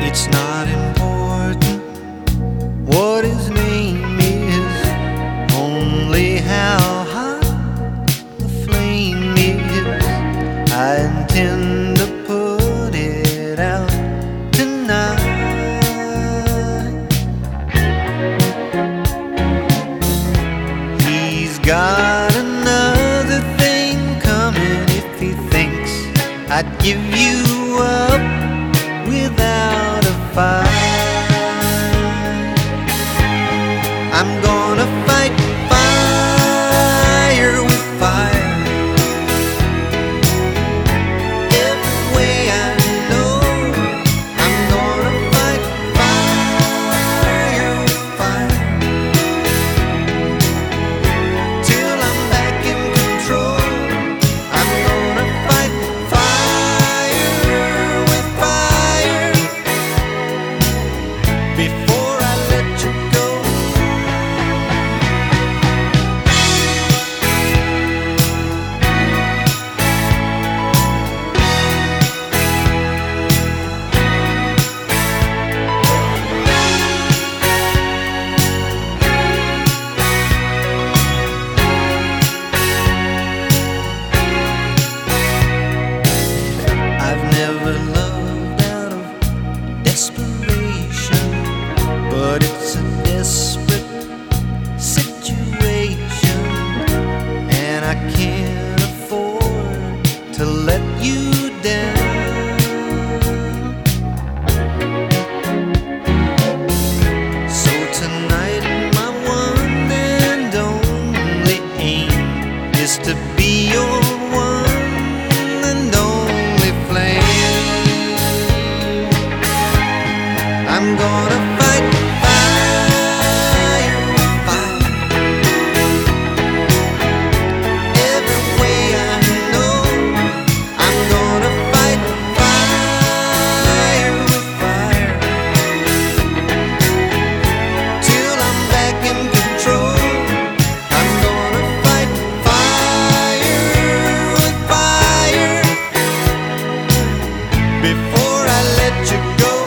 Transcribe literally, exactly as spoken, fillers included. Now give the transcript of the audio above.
It's not important what his name is, only how hot the flame is. I intend to put it out tonight. He's got another thing coming if he thinks I'd give you up without a fight. I'm gonna fight fire with fire. Every way I know I'm gonna fight fire with fire till I'm back in control. I'm gonna fight fire with fire before I let you go. I've never loved out of desperation, but it's a desperate situation, and I can't afford to let you down. So tonight my one and only aim is to be your one and only flame. I'm gonna fight fire with fire. Every way I know I'm gonna fight fire with fire till I'm back in control. I'm gonna fight fire with fire before I let you go.